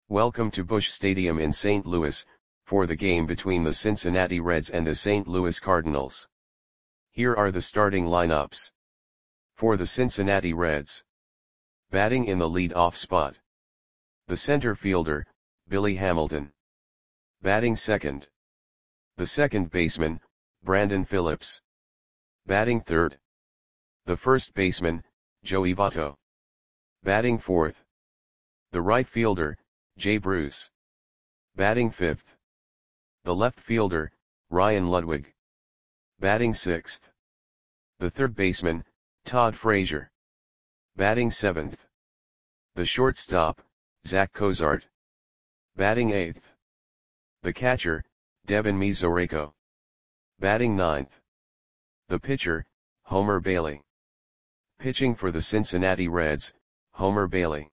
Welcome to Busch Stadium in St. Louis, for the game between the Cincinnati Reds and the St. Louis Cardinals. Here are the starting lineups. For the Cincinnati Reds. Batting in the lead-off spot. The center fielder, Billy Hamilton. Batting second. The second baseman, Brandon Phillips. Batting third. The first baseman, Joey Votto. Batting fourth. The right fielder, Jay Bruce. Batting fifth. The left fielder, Ryan Ludwig. Batting sixth. The third baseman, Todd Frazier. Batting seventh. The shortstop, Zach Cozart. Batting eighth. The catcher, Devin Mesoraco. Batting ninth. The pitcher, Homer Bailey. Pitching for the Cincinnati Reds, Homer Bailey.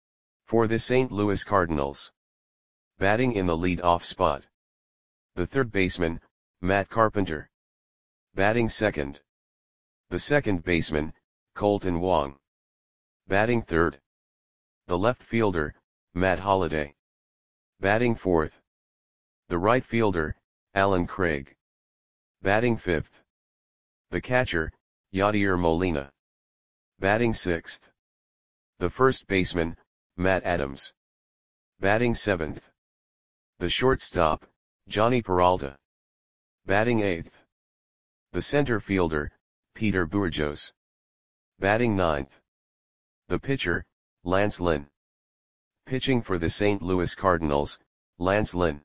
For the St. Louis Cardinals. Batting in the lead-off spot. The third baseman, Matt Carpenter. Batting second. The second baseman, Colton Wong. Batting third. The left fielder, Matt Holliday. Batting fourth. The right fielder, Alan Craig. Batting fifth. The catcher, Yadier Molina. Batting sixth. The first baseman, Matt Adams. Batting seventh. The shortstop, Johnny Peralta. Batting eighth. The center fielder, Peter Bourjos. Batting ninth. The pitcher, Lance Lynn. Pitching for the St. Louis Cardinals, Lance Lynn.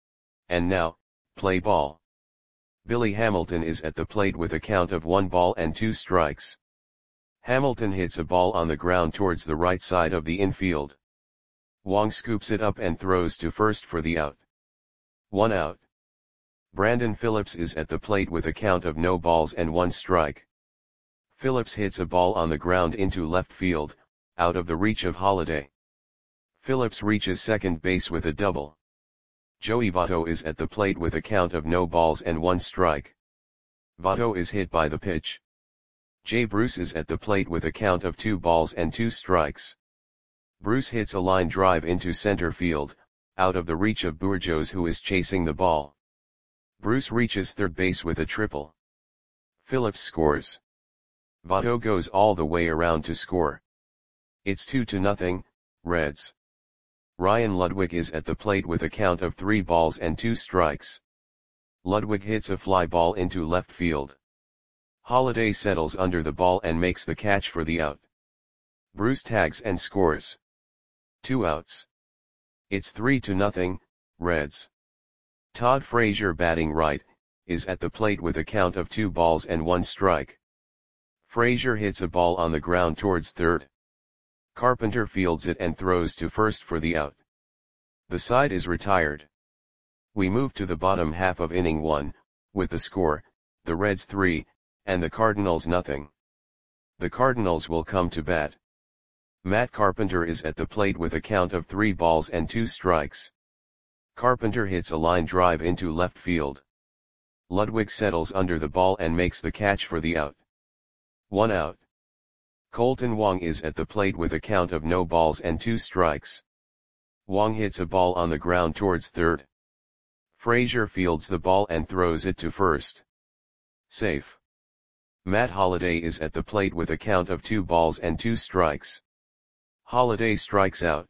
And now, play ball. Billy Hamilton is at the plate with a count of 1-2 strikes. Hamilton hits a ball on the ground towards the right side of the infield. Wong scoops it up and throws to first for the out. 1 out. Brandon Phillips is at the plate with a count of 0-1 strike. Phillips hits a ball on the ground into left field, out of the reach of Holliday. Phillips reaches second base with a double. Joey Votto is at the plate with a count of 0-1 strike. Votto is hit by the pitch. Jay Bruce is at the plate with a count of 2-2 strikes. Bruce hits a line drive into center field, out of the reach of Bourjos, who is chasing the ball. Bruce reaches third base with a triple. Phillips scores. Votto goes all the way around to score. It's 2-0, Reds. Ryan Ludwig is at the plate with a count of 3-2 strikes. Ludwig hits a fly ball into left field. Holliday settles under the ball and makes the catch for the out. Bruce tags and scores. 2 outs. It's 3-0, Reds. Todd Frazier, batting right, is at the plate with a count of 2-1 strike. Frazier hits a ball on the ground towards third. Carpenter fields it and throws to first for the out. The side is retired. We move to the bottom half of inning 1, with the score, the Reds 3, and the Cardinals 0. The Cardinals will come to bat. Matt Carpenter is at the plate with a count of 3-2 strikes. Carpenter hits a line drive into left field. Ludwig settles under the ball and makes the catch for the out. 1 out. Colton Wong is at the plate with a count of 0-2 strikes. Wong hits a ball on the ground towards third. Frazier fields the ball and throws it to first. Safe. Matt Holliday is at the plate with a count of 2-2 strikes. Holliday strikes out.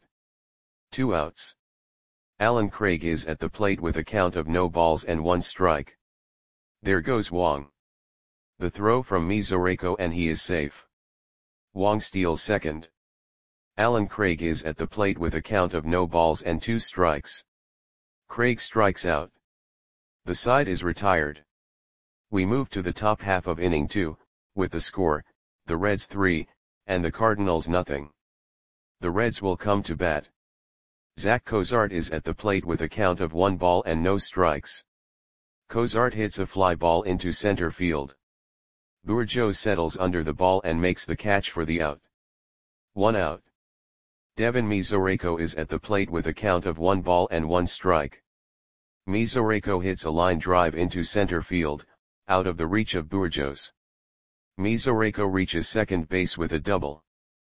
2 outs. Alan Craig is at the plate with a count of 0-1 strike. There goes Wong. The throw from Mesoraco and he is safe. Wong steals second. Alan Craig is at the plate with a count of 0-2 strikes. Craig strikes out. The side is retired. We move to the top half of inning 2, with the score, the Reds 3, and the Cardinals 0. The Reds will come to bat. Zach Cozart is at the plate with a count of 1-0 strikes. Cozart hits a fly ball into center field. Bourjos settles under the ball and makes the catch for the out. 1 out. Devin Mesoraco is at the plate with a count of 1-1 strike. Mesoraco hits a line drive into center field, out of the reach of Bourjos. Mesoraco reaches second base with a double.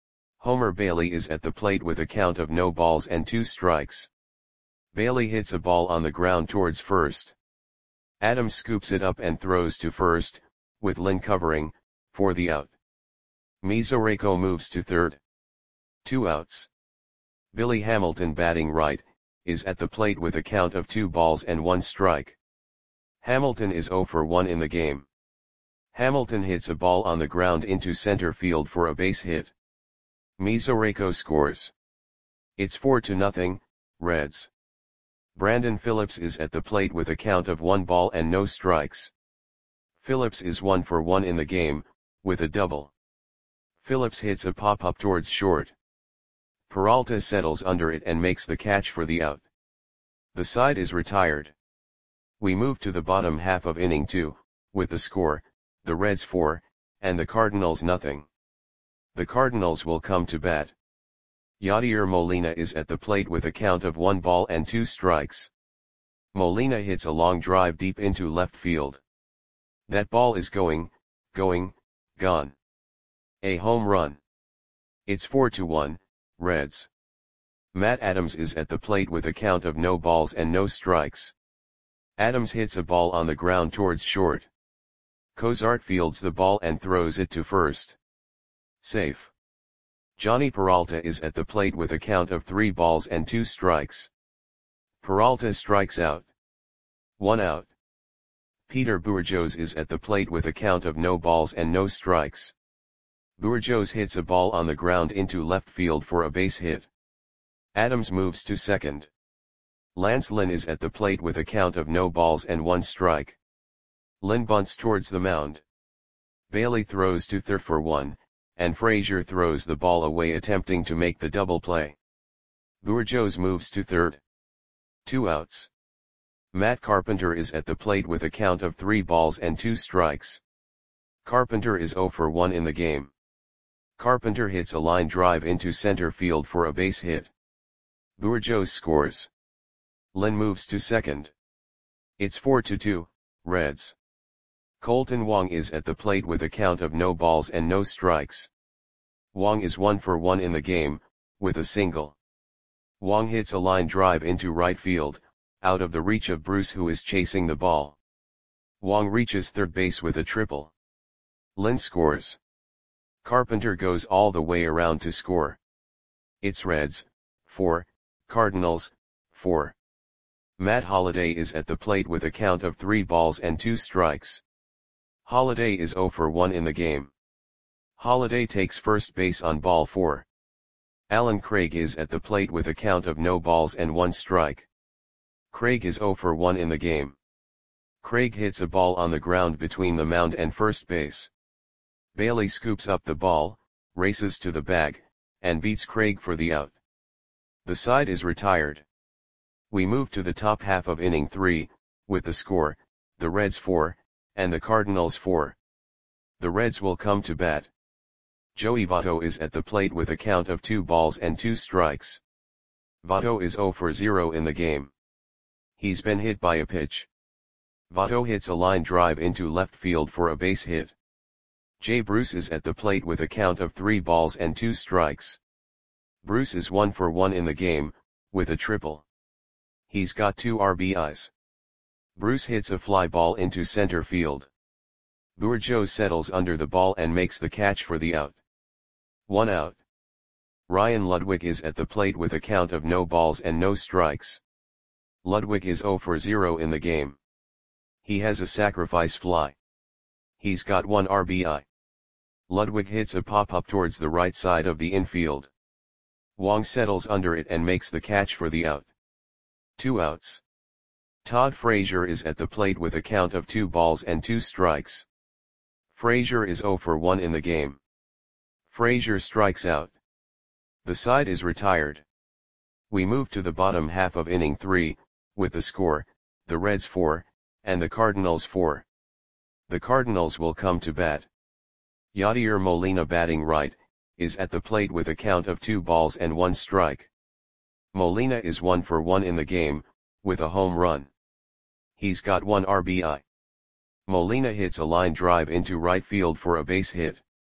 Homer Bailey is at the plate with a count of no balls and 2 strikes. Bailey hits a ball on the ground towards first. Adams scoops it up and throws to first, with Lynn covering, for the out. Mesoraco moves to third. 2 outs. Billy Hamilton, batting right, is at the plate with a count of 2 balls and 1 strike. Hamilton is 0 for 1 in the game. Hamilton hits a ball on the ground into center field for a base hit. Mesoraco scores. It's 4-0, Reds. Brandon Phillips is at the plate with a count of 1 ball and no strikes. Phillips is 1 for 1 in the game, with a double. Phillips hits a pop-up towards short. Peralta settles under it and makes the catch for the out. The side is retired. We move to the bottom half of inning 2, with the score, the Reds 4, and the Cardinals 0. The Cardinals will come to bat. Yadier Molina is at the plate with a count of 1 ball and 2 strikes. Molina hits a long drive deep into left field. That ball is gone. A home run. It's 4-1, Reds. Matt Adams is at the plate with a count of no balls and no strikes. Adams hits a ball on the ground towards short. Cozart fields the ball and throws it to first. Safe. Johnny Peralta is at the plate with a count of 3 balls and 2 strikes. Peralta strikes out. 1 out. Peter Bourjos is at the plate with a count of no balls and no strikes. Bourjos hits a ball on the ground into left field for a base hit. Adams moves to second. Lance Lynn is at the plate with a count of no balls and 1 strike. Lynn bunts towards the mound. Bailey throws to third for 1, and Frazier throws the ball away attempting to make the double play. Bourjos moves to third. 2 outs. Matt Carpenter is at the plate with a count of 3 balls and 2 strikes. Carpenter is 0 for 1 in the game. Carpenter hits a line drive into center field for a base hit. Bourjos scores. Lynn moves to second. It's 4-2, Reds. Colton Wong is at the plate with a count of no balls and no strikes. Wong is 1 for 1 in the game, with a single. Wong hits a line drive into right field, out of the reach of Bruce, who is chasing the ball. Wong reaches third base with a triple. Lynn scores. Carpenter goes all the way around to score. It's Reds 4, Cardinals 4. Matt Holliday is at the plate with a count of 3 balls and 2 strikes. Holliday is 0 for 1 in the game. Holliday takes first base on ball 4. Alan Craig is at the plate with a count of no balls and 1 strike. Craig is 0 for 1 in the game. Craig hits a ball on the ground between the mound and first base. Bailey scoops up the ball, races to the bag, and beats Craig for the out. The side is retired. We move to the top half of inning 3, with the score, the Reds 4, and the Cardinals 4. The Reds will come to bat. Joey Votto is at the plate with a count of 2 balls and 2 strikes. Votto is 0 for 0 in the game. He's been hit by a pitch. Votto hits a line drive into left field for a base hit. Jay Bruce is at the plate with a count of 3 balls and 2 strikes. Bruce is 1 for 1 in the game, with a triple. He's got 2 RBIs. Bruce hits a fly ball into center field. Bourjos settles under the ball and makes the catch for the out. 1 out. Ryan Ludwig is at the plate with a count of no balls and no strikes. Ludwig is 0 for 0 in the game. He has a sacrifice fly. He's got 1 RBI. Ludwig hits a pop-up towards the right side of the infield. Wong settles under it and makes the catch for the out. 2 outs. Todd Frazier is at the plate with a count of 2 balls and 2 strikes. Frazier is 0 for 1 in the game. Frazier strikes out. The side is retired. We move to the bottom half of inning 3, with the score, the Reds 4, and the Cardinals 4. The Cardinals will come to bat. Yadier Molina, batting right, is at the plate with a count of 2 balls and 1 strike. Molina is 1 for 1 in the game, with a home run. He's got 1 RBI. Molina hits a line drive into right field for a base hit.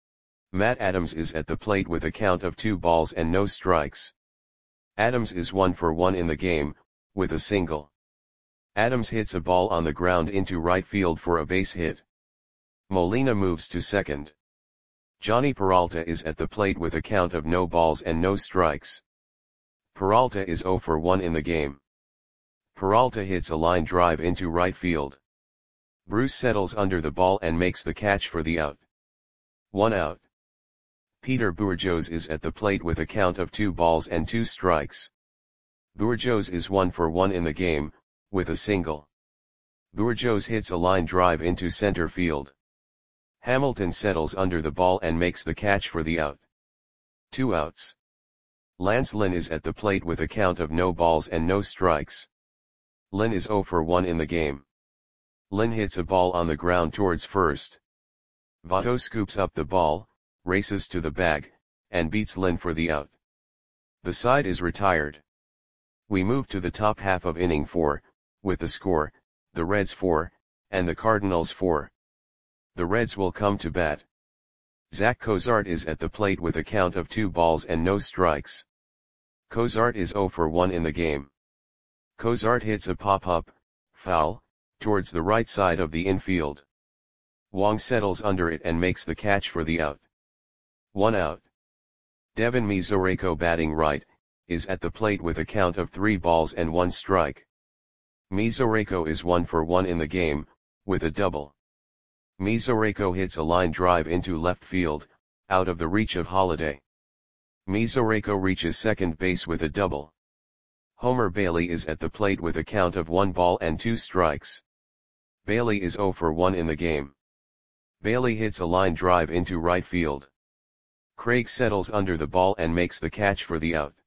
Matt Adams is at the plate with a count of 2 balls and no strikes. Adams is 1 for 1 in the game, with a single. Adams hits a ball on the ground into right field for a base hit. Molina moves to second. Johnny Peralta is at the plate with a count of no balls and no strikes. Peralta is 0 for 1 in the game. Peralta hits a line drive into right field. Bruce settles under the ball and makes the catch for the out. 1 out. Peter Bourjos is at the plate with a count of 2 balls and 2 strikes. Bourjos is 1 for 1 in the game, with a single. Bourjos hits a line drive into center field. Hamilton settles under the ball and makes the catch for the out. 2 outs. Lance Lynn is at the plate with a count of no balls and no strikes. Lynn is 0 for 1 in the game. Lynn hits a ball on the ground towards first. Votto scoops up the ball, races to the bag, and beats Lynn for the out. The side is retired. We move to the top half of inning 4, with the score, the Reds 4, and the Cardinals 4. The Reds will come to bat. Zach Cozart is at the plate with a count of 2 balls and no strikes. Cozart is 0 for 1 in the game. Cozart hits a pop-up, foul, towards the right side of the infield. Wong settles under it and makes the catch for the out. 1 out. Devin Mesoraco, batting right, is at the plate with a count of 3 balls and 1 strike. Mesoraco is 1 for 1 in the game, with a double. Mesoraco hits a line drive into left field, out of the reach of Holliday. Mesoraco reaches second base with a double. Homer Bailey is at the plate with a count of 1 ball and 2 strikes. Bailey is 0 for 1 in the game. Bailey hits a line drive into right field. Craig settles under the ball and makes the catch for the out.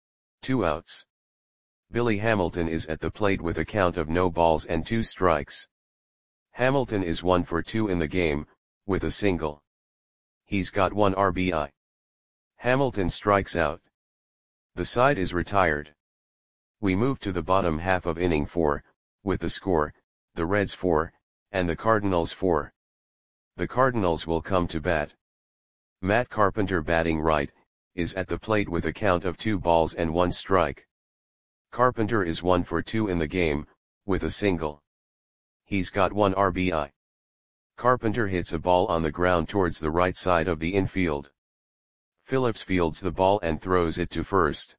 2 outs. Billy Hamilton is at the plate with a count of no balls and 2 strikes. Hamilton is 1 for 2 in the game, with a single. He's got 1 RBI. Hamilton strikes out. The side is retired. We move to the bottom half of inning 4, with the score, the Reds 4, and the Cardinals 4. The Cardinals will come to bat. Matt Carpenter, batting right, is at the plate with a count of 2 balls and 1 strike. Carpenter is 1 for 2 in the game, with a single. He's got 1 RBI. Carpenter hits a ball on the ground towards the right side of the infield. Phillips fields the ball and throws it to first.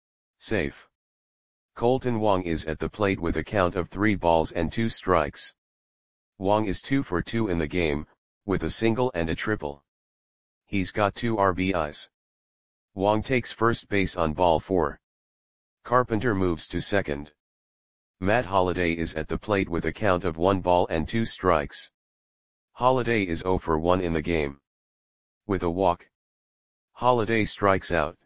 Safe. Colton Wong is at the plate with a count of 3 balls and 2 strikes. Wong is 2 for 2 in the game, with a single and a triple. He's got 2 RBIs. Wong takes first base on ball 4. Carpenter moves to second. Matt Holliday is at the plate with a count of 1 ball and 2 strikes. Holliday is 0 for 1 in the game. With a walk, Holliday strikes out.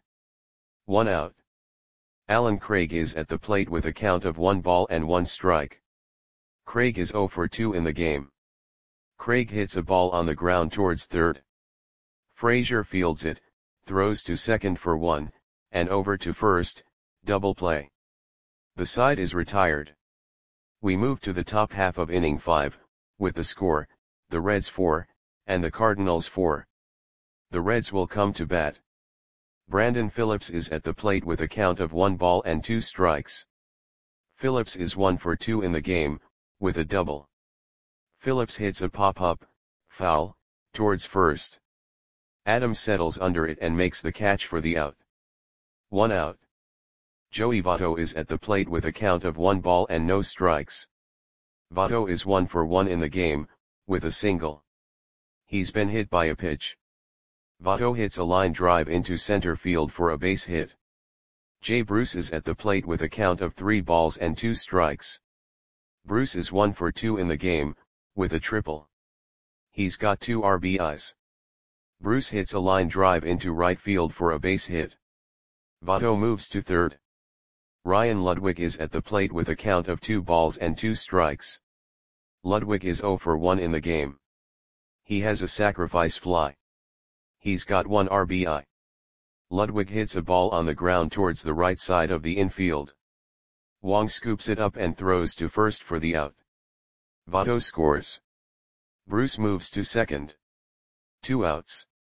1 out. Alan Craig is at the plate with a count of 1 ball and 1 strike. Craig is 0 for 2 in the game. Craig hits a ball on the ground towards third. Frazier fields it, throws to second for 1, and over to first, double play. The side is retired. We move to the top half of inning 5, with the score, the Reds 4, and the Cardinals 4. The Reds will come to bat. Brandon Phillips is at the plate with a count of 1 ball and 2 strikes. Phillips is 1 for 2 in the game, with a double. Phillips hits a pop-up, foul, towards first. Adams settles under it and makes the catch for the out. 1 out. Joey Votto is at the plate with a count of 1 ball and no strikes. Votto is 1 for 1 in the game, with a single. He's been hit by a pitch. Votto hits a line drive into center field for a base hit. Jay Bruce is at the plate with a count of 3 balls and 2 strikes. Bruce is 1 for 2 in the game, with a triple. He's got 2 RBIs. Bruce hits a line drive into right field for a base hit. Votto moves to third. Ryan Ludwig is at the plate with a count of 2 balls and 2 strikes. Ludwig is 0 for 1 in the game. He has a sacrifice fly. He's got 1 RBI. Ludwig hits a ball on the ground towards the right side of the infield. Wong scoops it up and throws to first for the out. Votto scores. Bruce moves to second. 2 outs.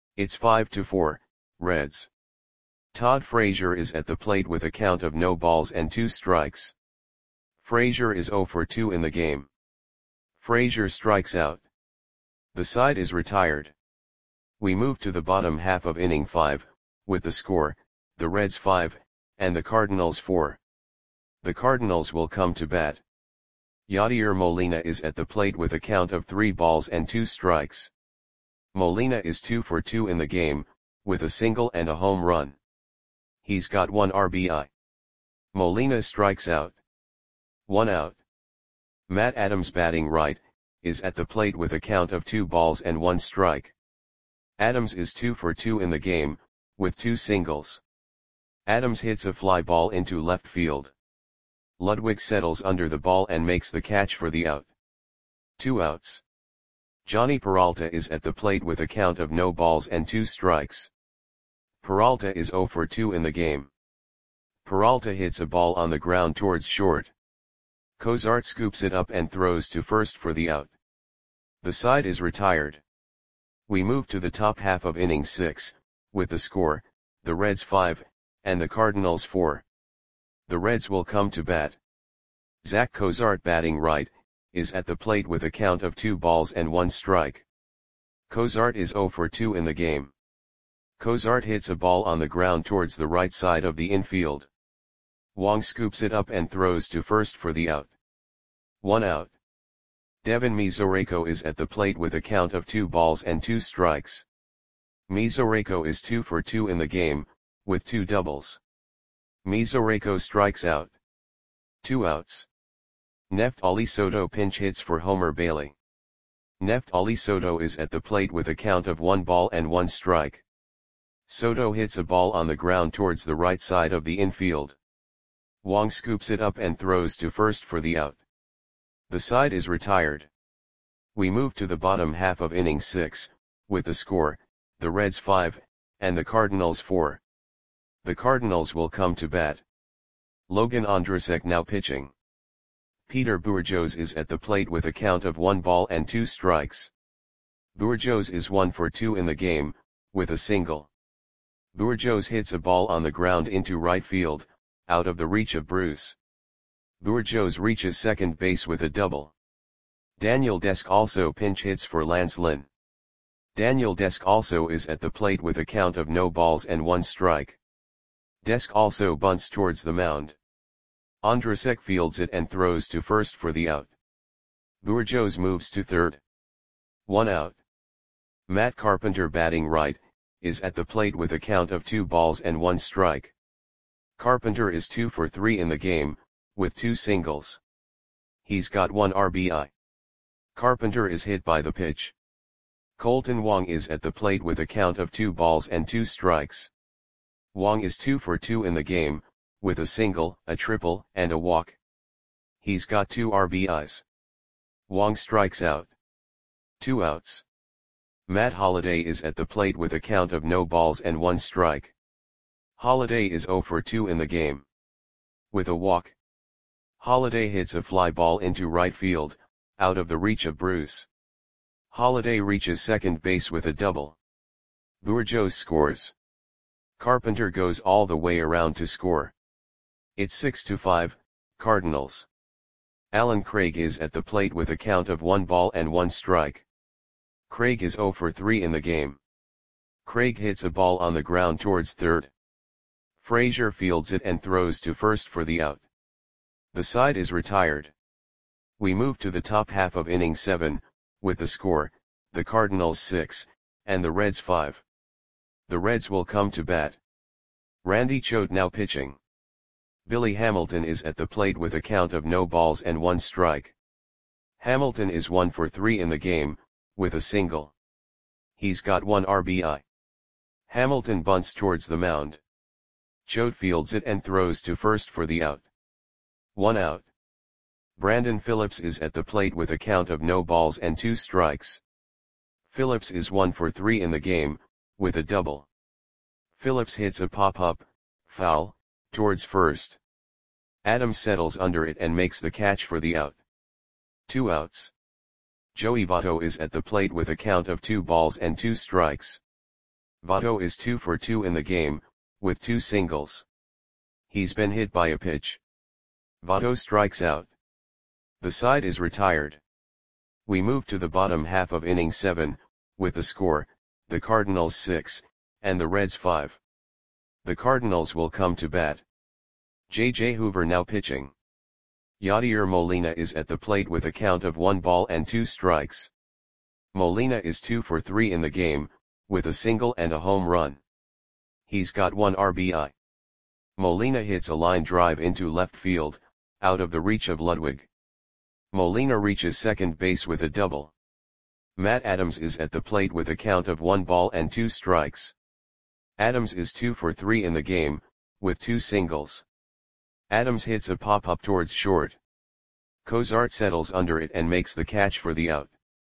It's 5-4, Reds. Todd Frazier is at the plate with a count of no balls and 2 strikes. Frazier is 0 for 2 in the game. Frazier strikes out. The side is retired. We move to the bottom half of inning 5, with the score, the Reds 5, and the Cardinals 4. The Cardinals will come to bat. Yadier Molina is at the plate with a count of 3 balls and 2 strikes. Molina is 2 for 2 in the game, with a single and a home run. He's got 1 RBI. Molina strikes out. 1 out. Matt Adams, batting right, is at the plate with a count of 2 balls and 1 strike. Adams is 2 for 2 in the game, with 2 singles. Adams hits a fly ball into left field. Ludwig settles under the ball and makes the catch for the out. 2 outs. Johnny Peralta is at the plate with a count of no balls and 2 strikes. Peralta is 0 for 2 in the game. Peralta hits a ball on the ground towards short. Cozart scoops it up and throws to first for the out. The side is retired. We move to the top half of inning 6, with the score, the Reds 5, and the Cardinals 4. The Reds will come to bat. Zach Cozart, batting right, is at the plate with a count of 2 balls and 1 strike. Cozart is 0 for 2 in the game. Cozart hits a ball on the ground towards the right side of the infield. Wong scoops it up and throws to first for the out. 1 out. Devin Mesoraco is at the plate with a count of 2 balls and 2 strikes. Mesoraco is 2 for 2 in the game, with 2 doubles. Mesoraco strikes out. 2 outs. Neftali Soto pinch hits for Homer Bailey. Neftali Soto is at the plate with a count of 1 ball and 1 strike. Soto hits a ball on the ground towards the right side of the infield. Wong scoops it up and throws to first for the out. The side is retired. We move to the bottom half of inning 6, with the score, the Reds 5, and the Cardinals 4. The Cardinals will come to bat. Logan Ondrasek now pitching. Peter Bourjos is at the plate with a count of 1 ball and 2 strikes. Bourjos is 1 for 2 in the game, with a single. Bourjos hits a ball on the ground into right field, out of the reach of Bruce. Bourjos reaches second base with a double. Daniel Desk also pinch hits for Lance Lynn. Daniel Desk also is at the plate with a count of no balls and 1 strike. Desk also bunts towards the mound. Ondrasek fields it and throws to first for the out. Bourjos moves to third. 1 out. Matt Carpenter, batting right, is at the plate with a count of 2 balls and 1 strike. Carpenter is 2 for 3 in the game, with 2 singles. He's got 1 RBI. Carpenter is hit by the pitch. Colton Wong is at the plate with a count of 2 balls and 2 strikes. Wong is 2 for 2 in the game, with a single, a triple, and a walk. He's got 2 RBIs. Wong strikes out. 2 outs. Matt Holliday is at the plate with a count of no balls and 1 strike. Holliday is 0 for 2 in the game. With a walk. Holliday hits a fly ball into right field, out of the reach of Bruce. Holliday reaches second base with a double. Bourjos scores. Carpenter goes all the way around to score. It's 6-5, Cardinals. Alan Craig is at the plate with a count of 1 ball and 1 strike. Craig is 0 for 3 in the game. Craig hits a ball on the ground towards third. Frazier fields it and throws to first for the out. The side is retired. We move to the top half of inning 7, with the score, the Cardinals 6, and the Reds 5. The Reds will come to bat. Randy Choate now pitching. Billy Hamilton is at the plate with a count of no balls and 1 strike. Hamilton is 1 for 3 in the game, with a single. He's got 1 RBI. Hamilton bunts towards the mound. Choate fields it and throws to first for the out. 1 out. Brandon Phillips is at the plate with a count of no balls and 2 strikes. Phillips is 1 for 3 in the game, with a double. Phillips hits a pop-up, foul, towards first. Adams settles under it and makes the catch for the out. 2 outs. Joey Votto is at the plate with a count of 2 balls and 2 strikes. Votto is 2 for 2 in the game, with 2 singles. He's been hit by a pitch. Votto strikes out. The side is retired. We move to the bottom half of inning 7, with the score, the Cardinals 6, and the Reds 5. The Cardinals will come to bat. J.J. Hoover now pitching. Yadier Molina is at the plate with a count of 1 ball and 2 strikes. Molina is 2 for 3 in the game, with a single and a home run. He's got 1 RBI. Molina hits a line drive into left field, out of the reach of Ludwig. Molina reaches second base with a double. Matt Adams is at the plate with a count of 1 ball and 2 strikes. Adams is 2 for 3 in the game, with 2 singles. Adams hits a pop-up towards short. Cozart settles under it and makes the catch for the out.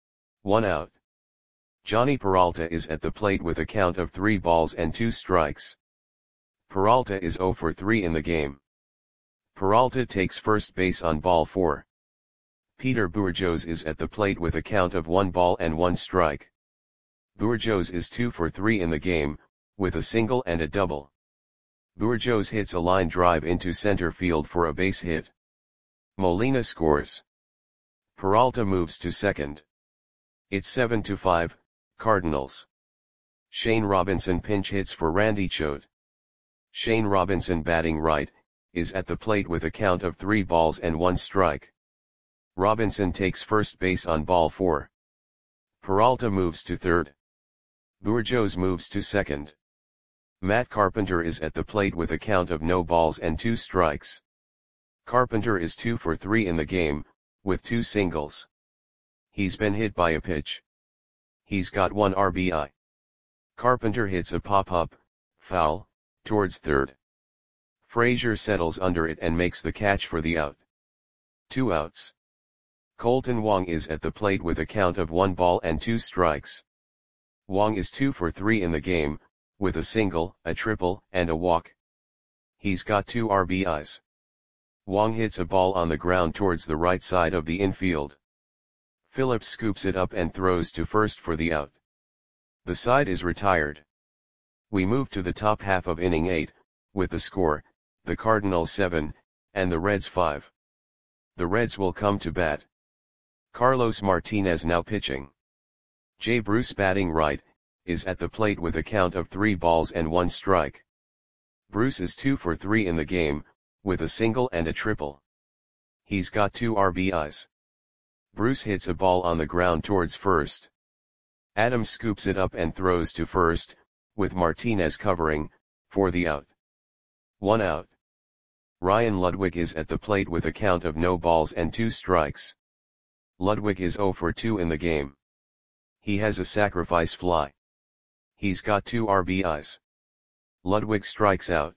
1 out. Johnny Peralta is at the plate with a count of 3 balls and 2 strikes. Peralta is 0 for 3 in the game. Peralta takes first base on ball 4. Peter Bourjos is at the plate with a count of 1 ball and 1 strike. Bourjos is 2 for 3 in the game, with a single and a double. Bourjos hits a line drive into center field for a base hit. Molina scores. Peralta moves to second. It's 7-5, Cardinals. Shane Robinson pinch hits for Randy Choate. Shane Robinson, batting right, is at the plate with a count of 3 balls and 1 strike. Robinson takes first base on ball 4. Peralta moves to third. Bourjos moves to second. Matt Carpenter is at the plate with a count of no balls and 2 strikes. Carpenter is 2 for 3 in the game, with 2 singles. He's been hit by a pitch. He's got 1 RBI. Carpenter hits a pop-up, foul, towards third. Frazier settles under it and makes the catch for the out. 2 outs. Colton Wong is at the plate with a count of 1 ball and 2 strikes. Wong is 2 for 3 in the game, with a single, a triple, and a walk. He's got 2 RBIs. Wong hits a ball on the ground towards the right side of the infield. Phillips scoops it up and throws to first for the out. The side is retired. We move to the top half of inning 8, with the score, the Cardinals 7, and the Reds 5. The Reds will come to bat. Carlos Martinez now pitching. Jay Bruce, batting right, is at the plate with a count of 3 balls and 1 strike. Bruce is 2 for 3 in the game, with a single and a triple. He's got 2 RBIs. Bruce hits a ball on the ground towards first. Adams scoops it up and throws to first, with Martinez covering, for the out. 1 out. Ryan Ludwig is at the plate with a count of no balls and 2 strikes. Ludwig is 0 for 2 in the game. He has a sacrifice fly. He's got 2 RBIs. Ludwig strikes out.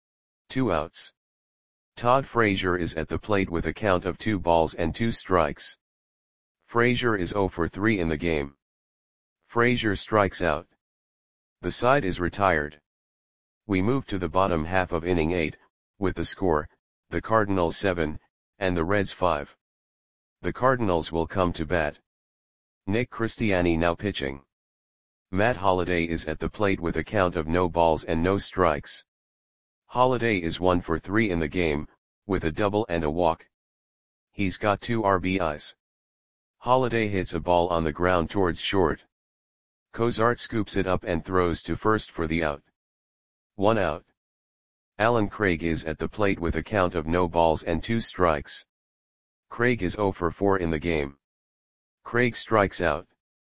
2 outs. Todd Frazier is at the plate with a count of 2 balls and 2 strikes. Frazier is 0 for 3 in the game. Frazier strikes out. The side is retired. We move to the bottom half of inning 8, with the score, the Cardinals 7, and the Reds 5. The Cardinals will come to bat. Nick Christiani now pitching. Matt Holliday is at the plate with a count of no balls and no strikes. Holliday is 1 for 3 in the game, with a double and a walk. He's got 2 RBIs. Holliday hits a ball on the ground towards short. Cozart scoops it up and throws to first for the out. 1 out. Alan Craig is at the plate with a count of no balls and 2 strikes. Craig is 0 for 4 in the game. Craig strikes out.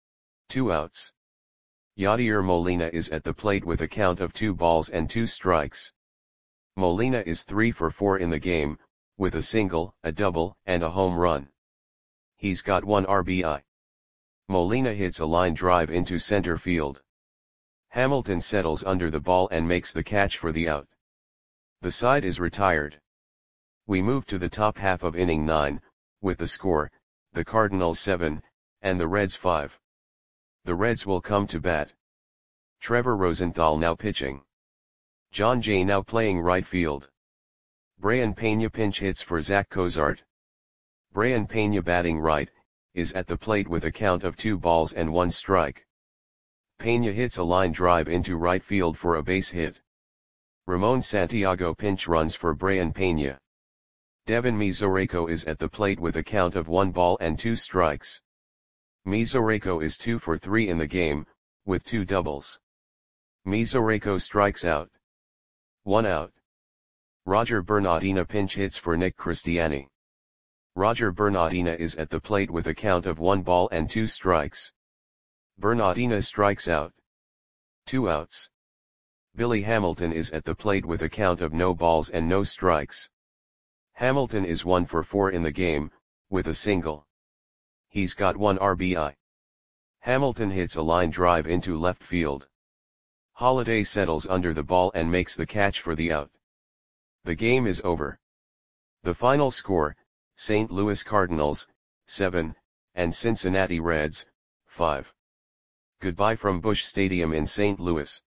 2 outs. Yadier Molina is at the plate with a count of 2 balls and 2 strikes. Molina is 3 for 4 in the game, with a single, a double, and a home run. He's got 1 RBI. Molina hits a line drive into center field. Hamilton settles under the ball and makes the catch for the out. The side is retired. We move to the top half of inning 9, with the score, the Cardinals 7, and the Reds 5. The Reds will come to bat. Trevor Rosenthal now pitching. John Jay now playing right field. Brian Pena pinch hits for Zach Cozart. Brian Pena, batting right, is at the plate with a count of 2 balls and 1 strike. Pena hits a line drive into right field for a base hit. Ramon Santiago pinch runs for Brayan Pena. Devin Mesoraco is at the plate with a count of 1 ball and 2 strikes. Mesoraco is 2 for 3 in the game, with 2 doubles. Mesoraco strikes out. 1 out. Roger Bernardina pinch hits for Nick Cristiani. Roger Bernardina is at the plate with a count of 1 ball and 2 strikes. Bernardina strikes out. 2 outs. Billy Hamilton is at the plate with a count of no balls and no strikes. Hamilton is 1 for 4 in the game, with a single. He's got 1 RBI. Hamilton hits a line drive into left field. Holliday settles under the ball and makes the catch for the out. The game is over. The final score, St. Louis Cardinals, 7, and Cincinnati Reds, 5. Goodbye from Busch Stadium in St. Louis.